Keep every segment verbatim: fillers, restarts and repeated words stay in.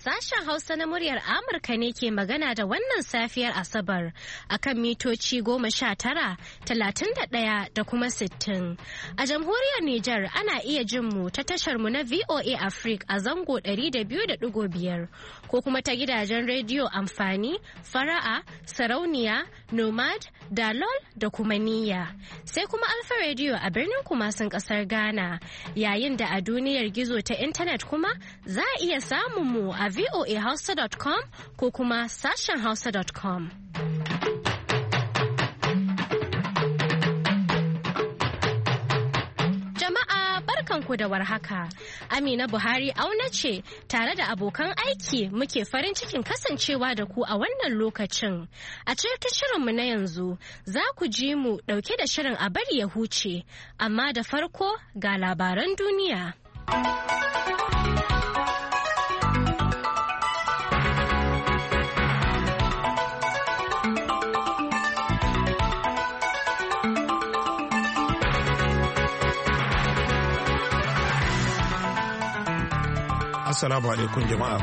Sashen Hausa na muryar Amurka ne ke magana da wannan safiyar Asabar akan mitoci goma sha tara, talatin da ɗaya da kuma sittin. A jamhuriyar Nijar ana iya jin mu ta tashar mu na V O A Africa a zango ɗari da biyu da ɗigo biyar ko kuma ta gidajen rediyo amfani, fara'a, sarauniya, nomad, dalol da kuma niyya. Sai kuma Alfa Radio a birnin Kumasin ƙasar Ghana. Yayin da a duniyar gizo ta intanet kuma za a iya samun mu a v o a hausa dot com ko kuma sashen hausa dot com. Jama'a barkanku da warhaka. Amina Buhari auna ce tare da abokan aiki muke farin cikin kasancewa da ku a wannan lokacin. A cikin shirinmu na yanzu za ku ji mu dauke da shirin a bari ya huce, amma da farko ga labaran duniya. Assalamu alaikum jama'a.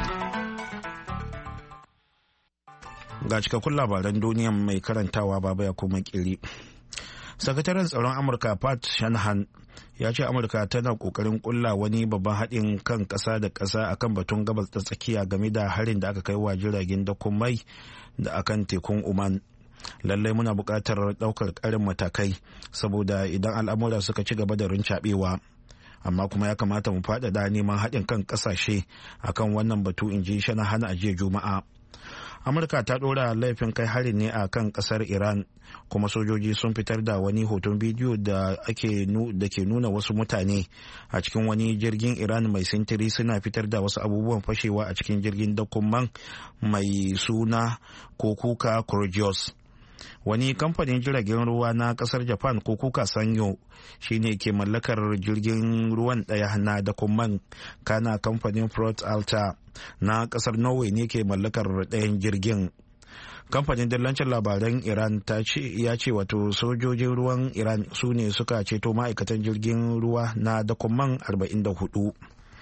Ga cikakkun labaran duniya mai karantawa baba ya kuma kiri. Sakataren tsaron Amurka Pat Shanahan ya ce Amurka tana kokarin kulla wani babban haɗin kan ƙasa da ƙasa akan batun gabas ta tsakiya game da harin da aka kai wa jiragen dakon mai da akan tekun Oman. Lallai muna buƙatar ɗaukar ƙarin matakai saboda idan al'amura suka ci gaba da rincaɓewa. Amma kuma ya kamata mu faɗaɗa neman haɗin kan ƙasashe akan wannan batu, in ji Shanahan a jiya Juma'a. Amurka ta ɗora laifin kai harin ne a kan ƙasar Iran, kuma sojoji sun fitar da wani hoton bidiyo da ake da ke nuna wasu mutane a cikin wani jirgin Iran mai sintiri suna fitar da wasu abubuwan fashewa a cikin jirgin dakon man mai suna Kokuka Courageous. Wani kamfanin jiragen ruwa na kasar Japan Kokuka Sanyo shine ke mallakar jirgin ruwan daya na dakon man, kana kamfanin Front Alta na kasar Norway ne ke mallakar dayan jirgin. Kamfanin dillancin labaran Iran ta ce ya ce wato sojojin ruwan Iran su ne suka ceto ma'aikatan jirgin ruwa na dakon man arba'in da hudu.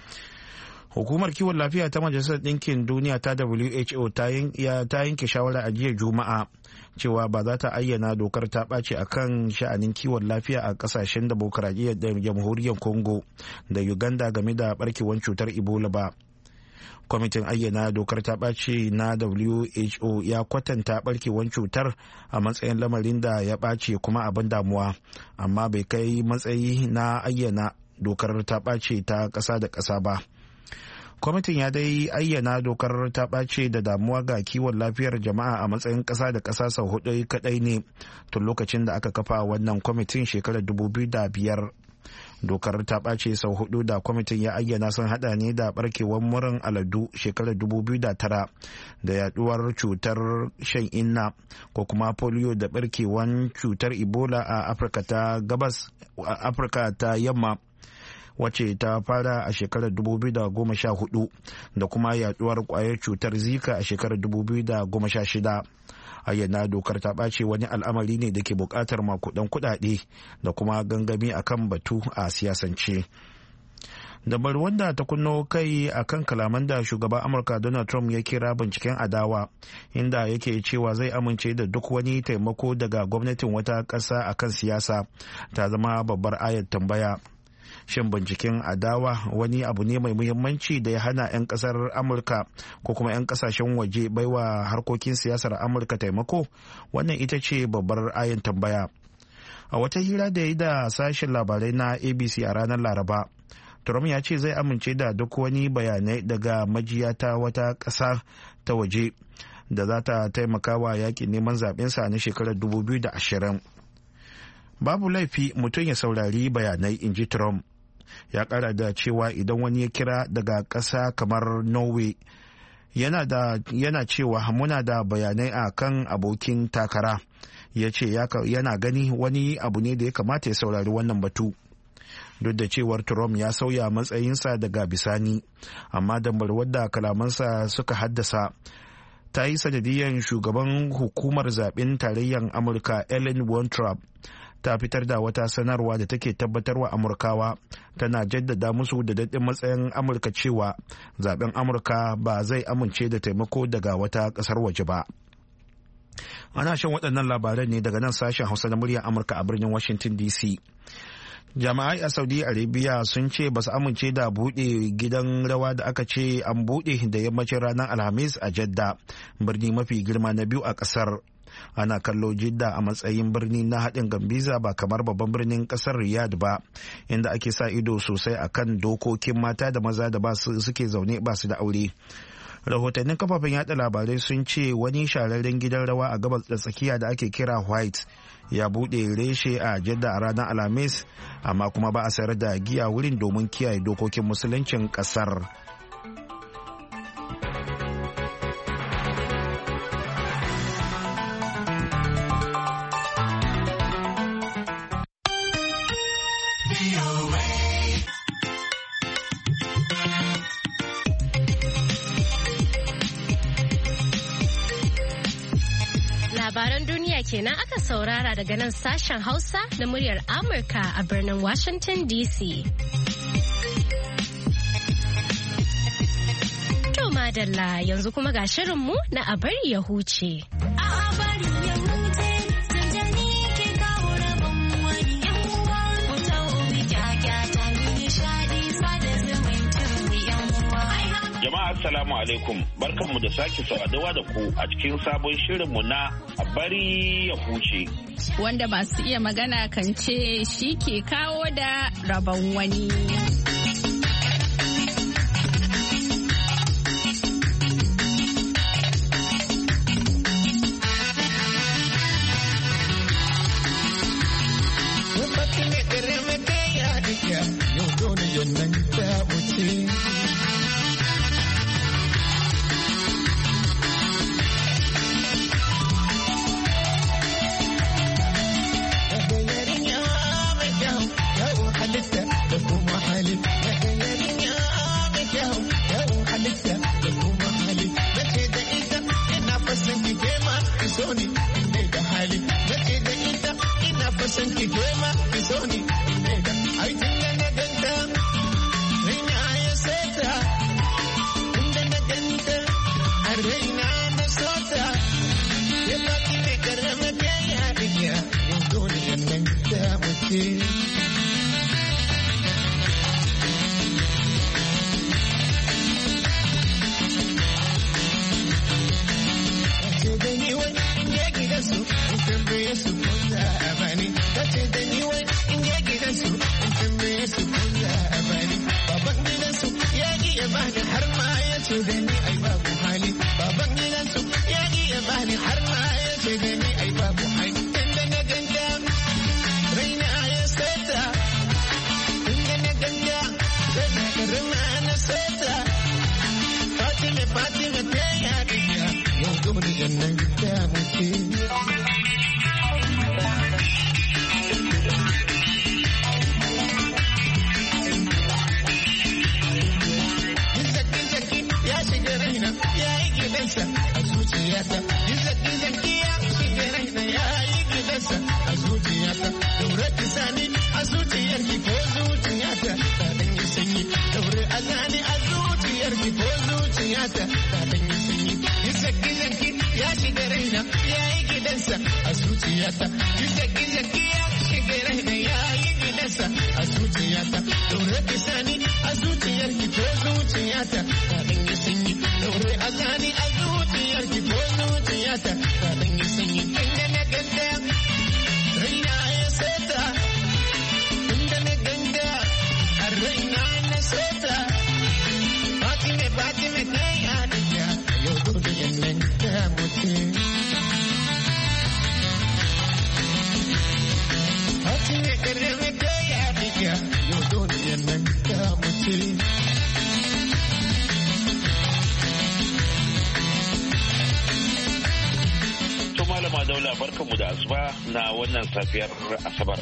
Hukumar kiwon lafiya ta Majalisar Ɗinkin Duniya ta W H O ta yanke shawara a jiya Juma'a cewa ba za ta ayyana dokar ta ɓace a kan sha'anin kiwon lafiya a ƙasashen demokuraɗiyyar jamhuriyar Congo da Uganda game da ɓarkewar cutar Ebola ba. Kwamitin ayyana dokar ta ɓace na W H O ya kwatanta ɓarkewar cutar a matsayin lamarin da ya ɓace kuma abin damuwa, amma bai kai matsayi na ayyana dokar ta ɓace ta ƙasa da ƙasa ba. Kwamitin ya dai ayyana dokar ta ɓace da damuwa ga kiwon lafiyar jama'a a matsayin ƙasa da ƙasa sau hudu kaɗai ne tun lokacin da aka kafa wannan kwamitin shekarar dubu biyu da biyar. Dokar ta ɓace sau hudu da kwamitin ya ayyana sun hada ne da barkewar muran aladu shekarar dubu biyu da tara da yaduwar cutar shan inna ko kuma polio da barkewar cutar Ebola a Afirka ta gabas, Afirka ta yamma wacce ta fara a shekarar dubu biyu da goma sha hudu da kuma yaduwar kwayar cutar Zika a shekarar dubu biyu da goma sha shida. Ayyana dokar ta ɓace wani al'amari ne da ke buƙatar makudan kuɗaɗe da kuma gangami akan batu a siyasance. Dabar wanda ta kunno kai a kan kalaman da shugaban Amurka Donald Trump ya kira binciken adawa, inda yake cewa zai amince da duk wani taimako daga gwamnatin wata ƙasa akan siyasa, ta zama babbar ayar tambaya. Shin binciken adawa wani abu ne mai muhimmanci da ya hana 'yan kasar Amurka ko kuma 'yan kasashen waje baiwa harkokin siyasar Amurka taimako? Wannan ita ce babbar ayin tambaya. A wata hira da ya yi da sashen labarai na A B C a ranar Laraba, Trump ya ce zai amince da duk wani bayanai daga majiya ta wata ƙasa ta waje da za ta taimaka wa yakin neman zaɓensa na shekarar dubu biyu da ashirin. Babu laifi mutum ya saurari bayanai, in ji Trump. Ya kara da cewa idan wani ya kira daga ƙasa kamar Norway yana, da, yana cewa muna da bayanai a kan abokin takara, ya ce yana gani wani abu ne da ya kamata ya saurari wannan batu. Duk da cewar Trump ya sauya matsayinsa daga bisani, amma dambarwar da kalamansa suka haddasa ta yi sanadiyyar shugaban hukumar zaben tarayyar Amurka Ellen Weintraub ta fitar da wata sanarwa da take tabbatarwa Amurkawa tana jaddada musu da daɗin matsayin Amurka cewa zaben Amurka ba zai amince da taimako daga wata ƙasar waje ba. Ana shan waɗannan labaran ne daga nan sashen Hausa na muryar Amurka a birnin Washington D C. Jama'ai a Saudi Arabia sun ce ba su amince da buɗe gidan rawa da aka ce an buɗe da yammacin ranar Alhamis a Jeddah, birni mafi girma na biyu a ƙasar. Ana kallo Jidda a matsayin birni na haɗin gambiza ba kamar babban birnin ƙasar Riyadh ba, inda ake sa ido sosai akan dokokin mata da maza da ba su suke zaune ba su da aure. Rahotannin kafafen yada labarai sun ce wani shararren gidan rawa a gabas da tsakiya da ake kira White ya bude reshe a Jeddah a ranar Alhamis, amma kuma ba a sayar da giya wurin domin kiyaye dokokin musuluncin kasar. Labaran duniya kenan aka saurara daga nan sashen Hausa na muryar Amurka a birnin Washington D C. To madalla yanzu kuma ga shirinmu na a bari ya huce. A bari ya huce, zanjani ke kawo rabon wani yan uwa. Wata obi kyakkyata nishadi sada zumuntar yan uwa. Jama'a assalamu alaikum, barkanmu da sake saduwa da ku a cikin sabon shirinmu na a bari ya huce. Wanda masu iya magana kan ce shi ke kawo da rabon wani. Barkanmu da asuba na wannan safiyar Asabar.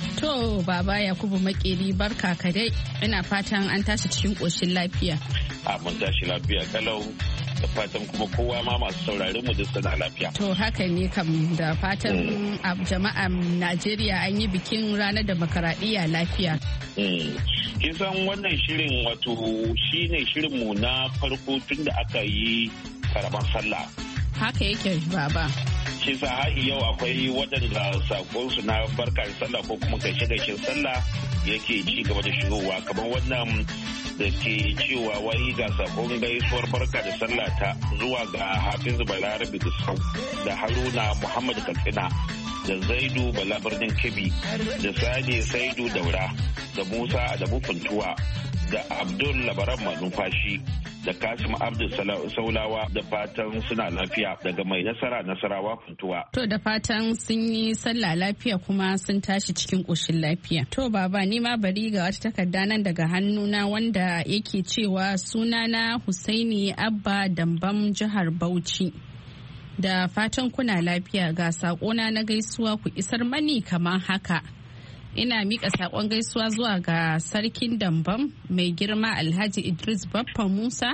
To Baba Yakubu Makeri barka ka dai, ina fatan an tashi cikin ƙoshin lafiya. A mun tashi lafiya kalau da fatan kuma kowa ma masu sauraron mu duk suna lafiya. To haka ne kam, da fatan jama'an Najeriya an yi bikin ranar demokaradiyya lafiya. Kin san wannan shirin wato shine shirin mu na farko tun da aka yi karamar sallah. Haka yake baba. Shi sa har yau akwai waɗanda sakonsu na barka da sallah ko kuma gaishe gaishen sallah yake ci gaba da shigowa, kamar wannan da ke cewa wai ga sakon gaisuwar barka da sallah ta zuwa ga Hafizu Balarabe Gusau da Haruna Muhammad Katsina da Zaidu Bala Birnin Kebbi da Sani Saidu Daura da Musa Adamu Funtuwa da Abdul Labaran Manumfashi da Kasim Abdul Saulawa, da fatan suna lafiya daga Mai Nasara Nasarawa Funtuwa. To da fatan sun yi sallah lafiya kuma sun tashi cikin ƙoshin lafiya. To baba, ni ma bari ga wata takarda nan daga hannuna wanda yake cewa sunana Husaini Abba Dambam jihar Bauchi. Da fatan kuna lafiya, ga saƙona na gaisuwa ku isar mani kamar haka. Ina miƙa saƙon gaisuwa zuwa ga sarkin Dambam mai girma Alhaji Idris Baffa Musa,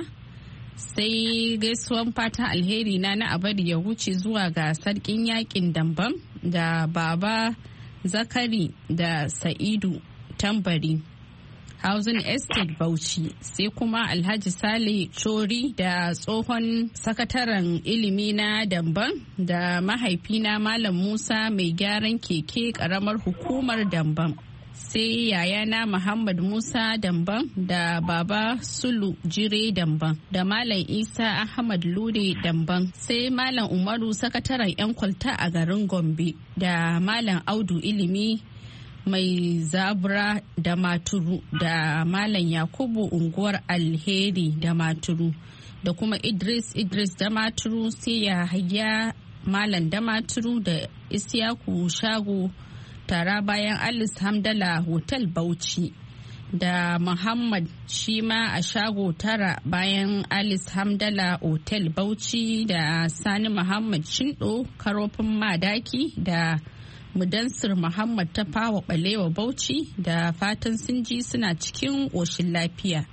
sai gaisuwan fatan alheri na na abadi ya wuce zuwa ga sarkin yaƙin Dambam da Baba Zakari da Sa'idu Tambari, Housing Estate Bauchi, sai kuma Alhaji Sale Chori da tsohon sakataren ilimi na Damban da mahaifina Malam Musa mai gyaran keke karamar hukumar Damban. Sai yayana Muhammad Musa Damban da Baba Sulu Jire Damban da Malam Isa Ahmad Lude Damban, sai Malam Umaru sakataren 'yan kwalta a garin Gombe da Malam Audu ilimi mai zabura da maturu da Malam Yakubu unguwar Alheri da maturu da kuma Idris Idris da maturu, sai Yahaya Malam da maturu da Isyaku Shago tara bayan Alice Hamdala Hotel Bauchi da Muhammad Shima a Shago tara bayan Alice Hamdala Hotel Bauchi da Sani Muhammad Shindo Karofin Madaki da Mudansir Muhammad ta fawa balewa Bauchi, da fatan sun ji suna cikin ƙoshin lafiya.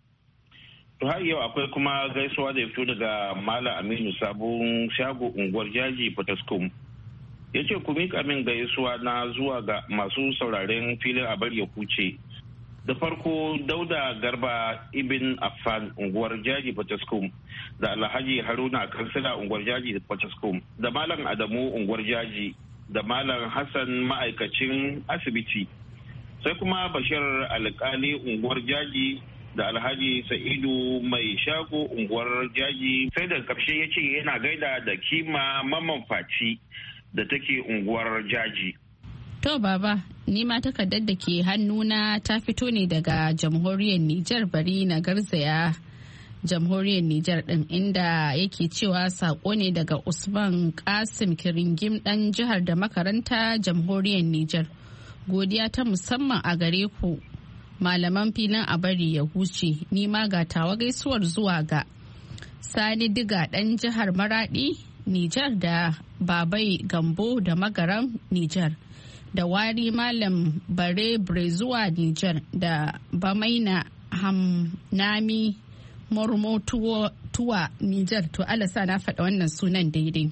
To har yau akwai kuma gaisuwa da ya fito daga Malam Aminu Sabon Shago unguwar Jaji Fataskum. Ya ce ku miƙa min gaisuwa na zuwa ga masu sauraren filin a bari ya kuce. Da farko Dauda Garba Ibn Affan unguwar Jaji Fataskum da Alhaji Haruna Kansila unguwar Jaji Fataskum da Malam Adamu unguwar Jaji da Malam Hassan ma'aikacin asibiti, sai kuma Bashir alkali unguwar Jaji da Alhaji Sa'idu mai shago unguwar Jaji, sai da karshe ya ce yana gaida da Kima Mamman Faci da take unguwar Jaji. To baba, ni ma takardar da ke hannuna ta fito ne daga jamhuriyar Nijar, bari na garzaya jamhuriyar Nijar din, inda yake cewa sako ne daga Usman Kasim Kiringim dan jihar da makaranta jamhuriyar Nijar. Godiya ta musamman a gare ku malaman filin a bari ya huce, ni ma ga tawa gaisuwar zuwa ga Sani Diga dan jihar Maradi Nijar da Babai Gambo da Magaran Nijar da Wari Malam Bare Brezuwa Nijar da Bamaina Hamnami Mormo Tuwa Nijar, to alasa na faɗa wannan sunan daidai,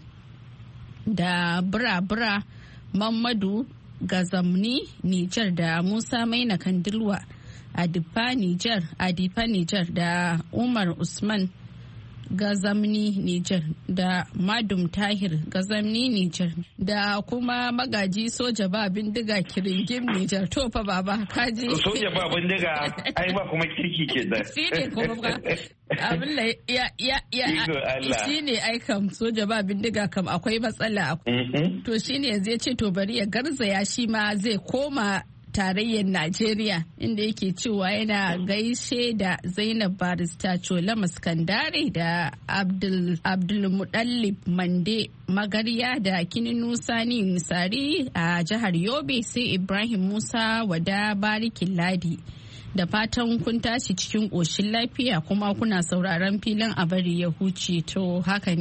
da Bura Bura Mamadu Gazamni Nijar da Musa Maina Kandilwa Adifa Nijar, Adifa Nijar da Umar Usman Gazamni Nijar da Madum Tahir Gazamni Nijar da kuma magaji soja ba bindiga Kiringim Nijar. To fa baba kaji soja ba bindiga ai ba kuma kirki ke da shi ne kuma ba abin da ya ya ya shi ne ai kam soja ba bindiga kam akwai matsala. To shi ne zai ce to bari ya garzaya shi ma zai koma tarayyar Najeriya, inda yake cewa yana gaishe da Zainab Barista Chola Maskandare da Abdul Abdulmudallib Mande Magarya da Kininu Sani Misari a jihar Yobe, sai Ibrahim Musa Wada Barikin Ladi. Da fatan kun tashi cikin ƙoshin lafiya kuma kuna sauraron filin a bari ya huce. To haka ne kam.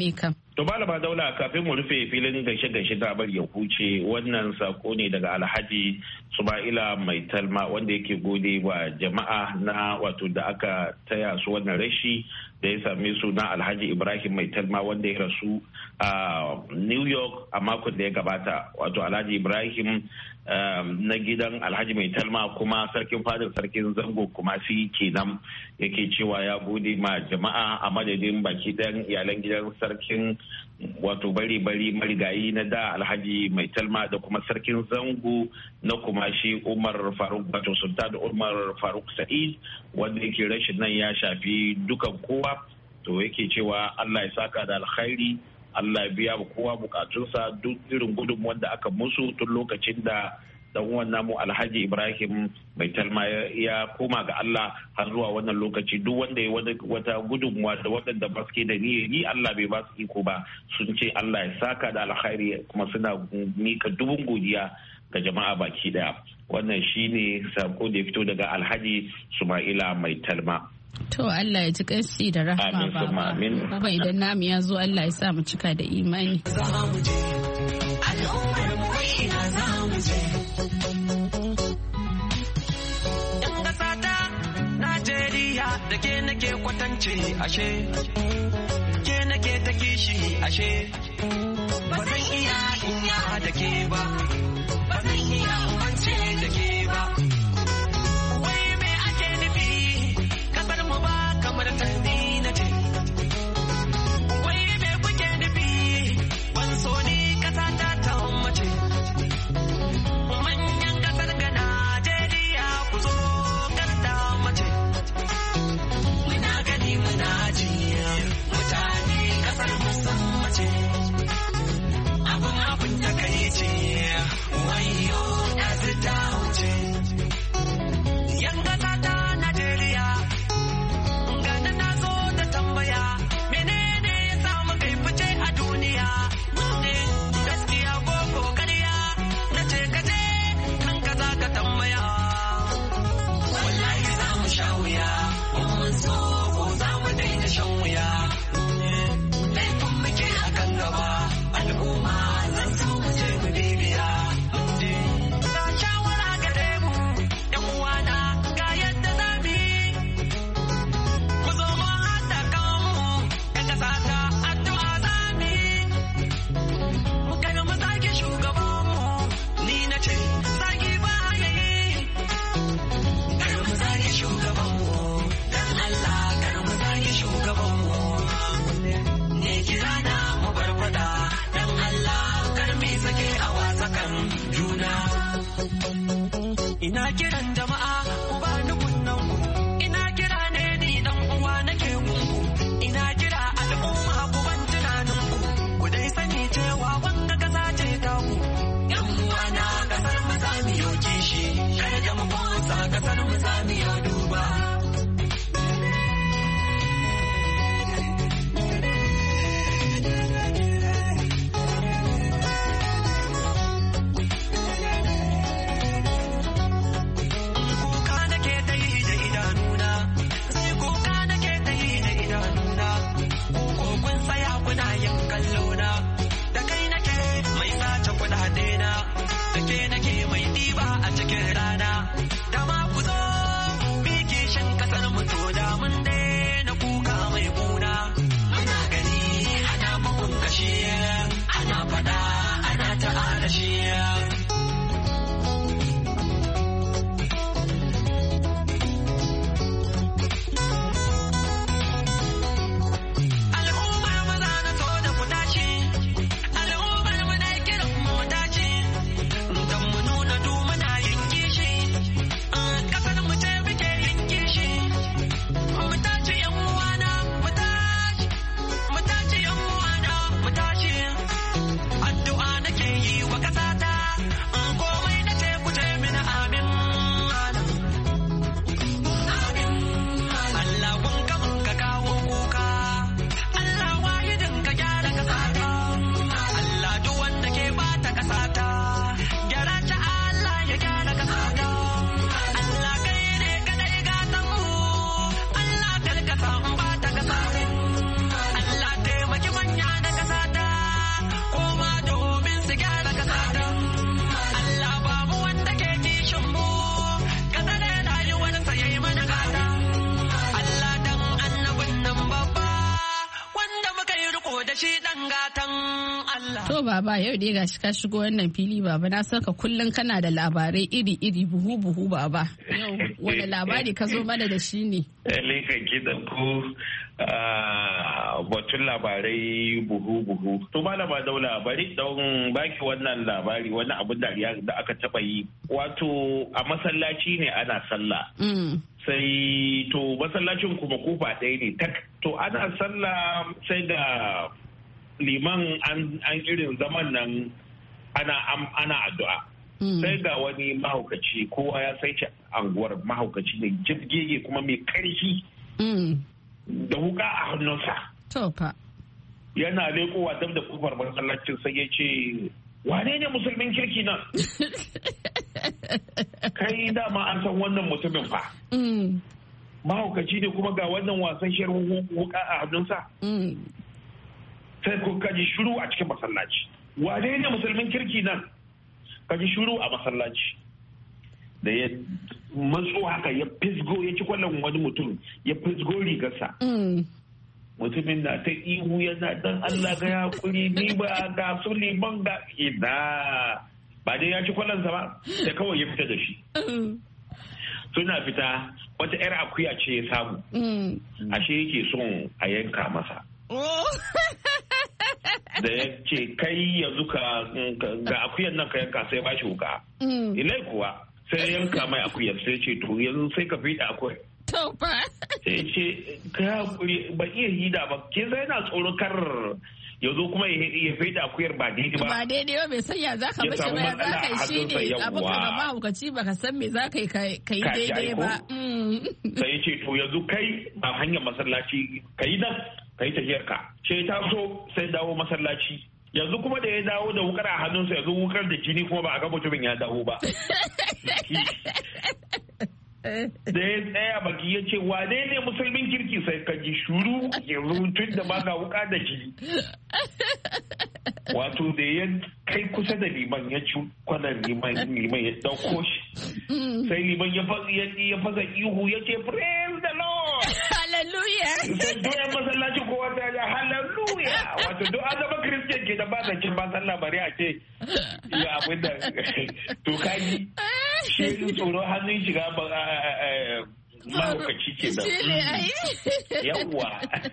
To Malama Daula, kafin mu rufe filin gaishe-gaishe da bar ya huce, wannan sako ne daga Alhaji Suma'ila Mai Talma wanda yake gode wa jama'a na wato da aka taya su wannan rashi da ya same su na Alhaji Ibrahim Mai Talma wanda ya rasu a New York a makon da ya gabata. Wato Alhaji Ibrahim na gidan Alhaji Mai Talma kuma sarkin fadar sarkin zango kuma shi kenan yake cewa ya gode ma jama'a a madadin baki ɗayan iyalan gidan sarkin wato bari-bari marigayi na da Alhaji Mai Talma da kuma sarkin zango na kuma shi Umar Faruk wato Sultan Umar Faruk Sa'id wanda yake rashin nan ya shafi dukan kowa. To yake cewa Allah ya saka da alkhairi, Allah ya biya kowa bukatunsa, duk irin gudunmuwan da aka musu tun lokacin da dan uwan namu Alhaji Ibrahim Mai Talma ya koma ga Allah har zuwa wannan lokaci. Duk wanda ya wata gudunmuwa da waɗanda ba su ke da ni Allah bai ba su iko ba, sun ce Allah ya saka da alkhairi kuma suna mika dubun godiya ga jama'a baki daya. Wannan shine sako da ya fito daga Alhaji Suma'ila Mai Talma. To Allah ya ji kansi da rahama baba. Kuma idan namu ya zo Allah ya sa mu cika da imani. Najeriya da ke nake kwatance ashe, ke nake ta kishi ashe, ba zan iya inya da ke ba, ba zan iya umance da ke ba. Wai me ake nufi kasar mu ba kamar tarbi na ce, wai me kuke nufi ban so ni kasa ta ta mace. Manyan kasar ga Najeriya ku zo karta mace, muna gani muna ji mutane kasar musamman ce, abun abun takaici wayo. To baba yau dai gashi ka shigo wannan fili baba na saka kullum kana da labarai iri-iri buhu-buhu baba. Yau wani labari ka zo mana da shi ne? Lekan kidan ku batun labarai buhu-buhu. To malama Daula bari don baki wannan labari wani abin dariya da aka taba yi. Wato a masallaci ne ana sallah. Sai to masallacin kuma kofa ɗaya ne tak. To ana sallah sai da liman an irin zaman nan ana ana addu'a. Sai ga wani mahaukaci kowa ya sai anguwar mahaukaci ne jirgege kuma mai karfi da wuka a hannunsa. Tofa. Yana lekowa dab da kofar masallacin sai ya ce wane ne musulmin kirki nan? Kai dama an san wannan mutumin fa. Mahaukaci ne kuma ga wannan wasan shiyar wuka a hannunsa. Sai ko kaji shuru a cikin masallaci. Wane ne musulmin kirki nan? Kaji shuru a masallaci. Da ya matso haka ya fisgo ya ci kwallon wani mutum ya fisgo rigarsa. Mutumin na ta ihu yana dan Allah ga ya kuri ni ba ga su liman ga ina ba dai ya ci kwallonsa ba sai kawai ya fita da shi. Suna fita wata 'yar akuya ce ya samu. Ashe yake son a yanka masa. Da ya ce kai yanzu ga akuyan nan ka yanka sai ba shi wuka. Ilai kuwa sai yanka mai akuyar sai ce to yanzu sai ka fiɗa akwai. Sai ce ka hakuri ba iya hida ba ke sai yana tsoro kar yanzu kuma ya fiɗa akuyar ba daidai ba. Ba daidai ba bai sanya za ka mashi ba za ka yi shi ne abin ka gaba hukaci ba ka san me za ka yi ka yi daidai ba. Sai ce to yanzu kai ba hanyar masallaci ka yi nan ka yi tafiyar ka. Ce ta so sai dawo masallaci. Yanzu kuma da ya dawo da wukar a hannunsa yanzu wukar da jini kuma ba a ga mutumin ya dawo ba. Da ya tsaya baki ya ce wane ne musulmin kirki sai ka ji shuru yanzu tun da ba ga wuka da jini. Wato da ya kai kusa da liman ya ci kwanan liman liman ya dauko shi. Sai liman ya fasa ihu ya ce praise the Lord. Hallelujah. Sai doyan masallaci kowa ta ya hallelujah. Wato duk an zama Christian ke da ba zancen ba sallah bari a ce ya abin da to kaji shi tsoro hannun shiga mahaukaci ke da yawwa.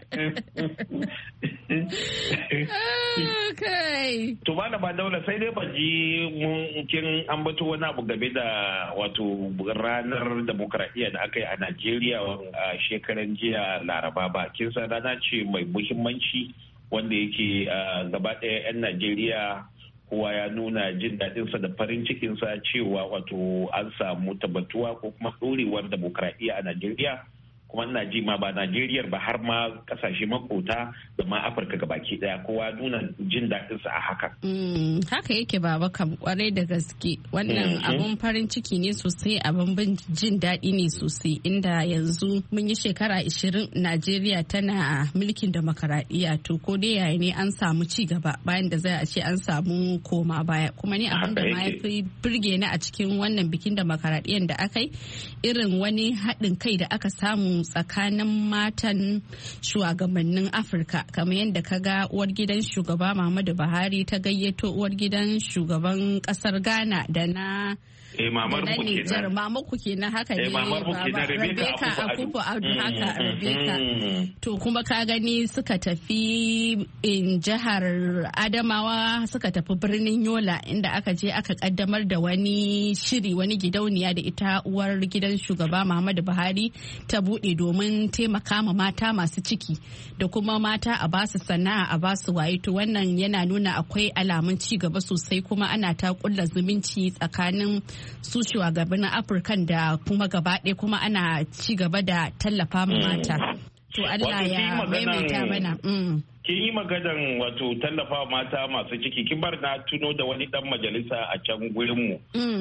To ba da ba Daula sai dai ban ji mun kin ambato wani abu game da wato ranar demokradiyya da aka yi a Najeriya a shekaran jiya Laraba ba. Kin san rana ce mai muhimmanci wanda yake gaba ɗaya 'yan Najeriya kowa ya nuna jin daɗinsa da farin cikinsa cewa wato an samu tabbatuwa ko kuma ɗorewar demokradiyya a Najeriya. Kuma ina ji ma ba Najeriya ba har ma kasashe makota da ma Afirka gabaki daya kowa nuna jin daɗinsa a haka. Haka yake baba kam kwarai da gaske wannan abun farin ciki ne sosai abun bin jin daɗi ne sosai inda yanzu mun yi shekara ashirin Najeriya tana mulkin demokaradiyya to ko dai yaya ne an samu ci gaba bayan da zai a ce an samu koma baya kuma ni abin da ma ya fi burge ni a cikin wannan bikin demokaradiyyan da aka yi irin wani haɗin kai da aka samu tsakanin matan shugabannin Afirka kamar yadda ka ga uwar gidan shugaba Muhammadu Buhari ta gayyato uwar gidan shugaban kasar Ghana da na Eh mamar mu kenan. Mamar ku kenan haka ne baba. Rebecca Akufo Addo haka Rebecca. To kuma ka gani suka tafi in jihar Adamawa suka tafi birnin Yola inda aka je aka kaddamar da wani shiri wani gidauniya da ita uwar gidan shugaba Muhammadu Buhari ta bude domin taimaka ma mata masu ciki da kuma mata a basu sana'a a basu waye to wannan yana nuna akwai alamun ci gaba sosai kuma ana ta kulla zumunci tsakanin su shugabannin Afirkan da kuma gaba ɗaya kuma ana ci gaba da tallafa mata. To Allah ya maimaita mana. Kin yi maganar wato tallafa mata masu ciki kin bar na tuno da wani dan majalisa a can gurin mu.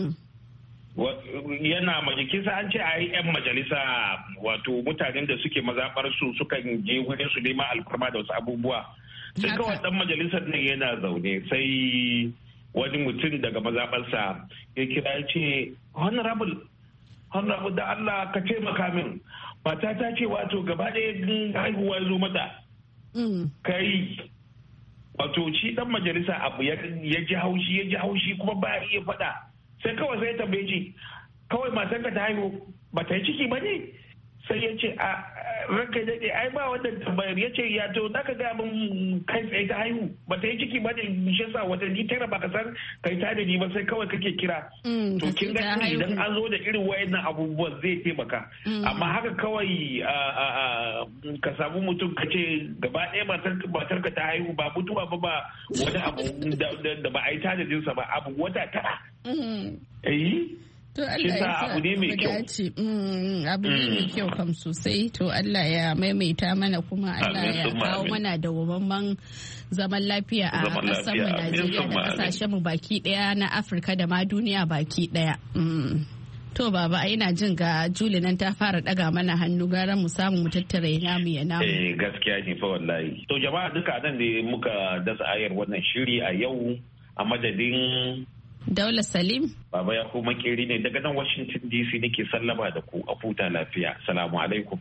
Yana majalisa an ce a yi 'yan majalisa wato mutanen da suke mazaɓar su sukan je wurin su nema alfarma da wasu abubuwa. Sai kawai dan majalisar nan yana zaune sai wani mutum daga mazaɓarsa ya kira ya ce honorable honorable da Allah ka taimaka min mata ta ce wato gaba ɗaya haihuwa zo mata kai wato shi dan majalisa abu ya ji haushi ya ji haushi kuma ba iya faɗa sai kawai sai ya tambaye shi kawai matanka ta haihu ba ta yi ciki ba ne sai ya ce a ranka daɗe ai ba wannan tambayar ya ce ya to zaka ga min kai tsaye ta haihu ba ta yi ciki ba ne shi yasa watanni tara ba ka san kai ta da ni ba sai kawai kake kira to kin ga idan an zo da irin wayannan abubuwan zai taimaka amma haka kawai ka samu mutum ka ce gaba ɗaya matar ka ta haihu ba mutuwa ba ba wani abu da ba a yi tanadinsa ba abu wata tara eh To Allah ya sa abu ne mai kyau. Abu ne mai kyau kam sosai. To Allah ya maimaita mana kuma Allah ya kawo mana dawwammamen zaman lafiya a ƙasar mu Najeriya da ƙasashen mu baki ɗaya na Afirka da ma duniya baki ɗaya. To baba ina jin ga Juli nan ta fara daga mana hannu gara mu samu mu tattara ya namu ya namu. Eh gaskiya ne fa wallahi. To jama'a duka nan ne muka dasa ayar wannan shiri a yau a madadin Daula Salim. Baba ya kuma makeri ne daga nan Washington D C nake sallama da ku a futa lafiya. Salamu alaikum.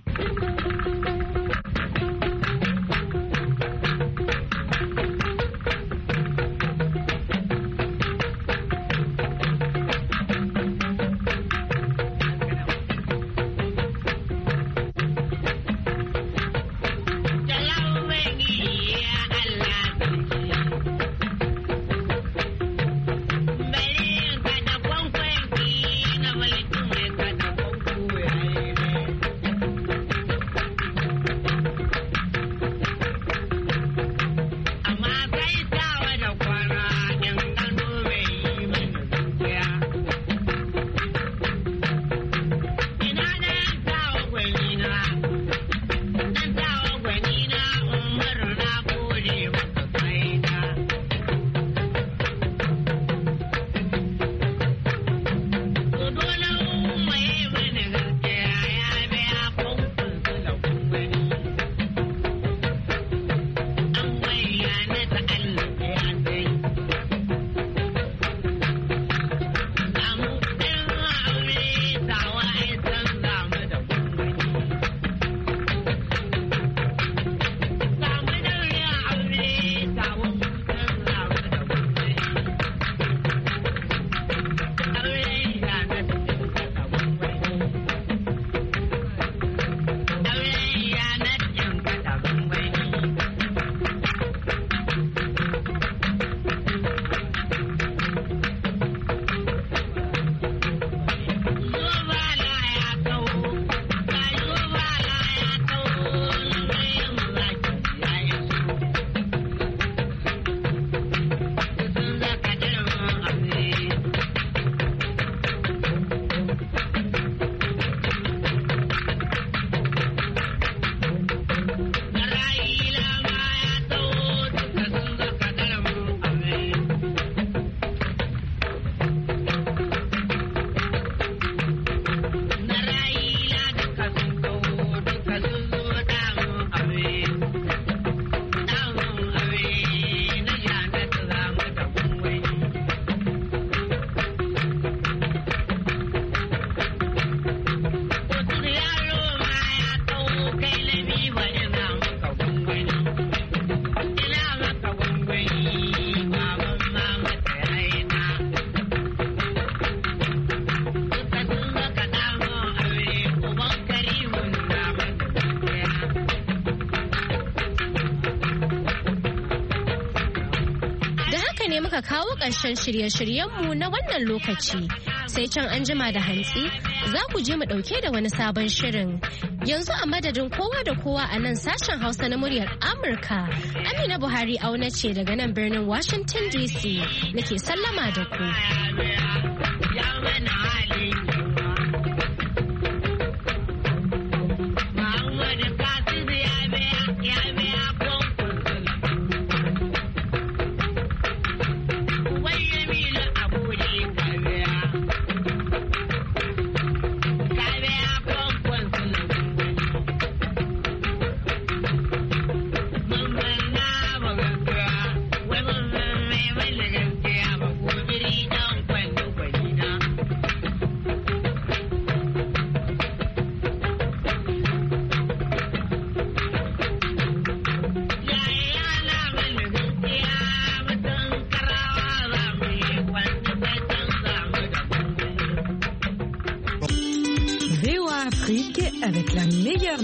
kawo ƙarshen shirye-shiryenmu na wannan lokaci sai can an jima da hantsi za ku je mu ɗauke da wani sabon shirin. Yanzu a madadin kowa da kowa a nan sashen Hausa na muryar Amurka, Amina Buhari auna ce daga nan birnin Washington D C nake sallama da ku. la meilleure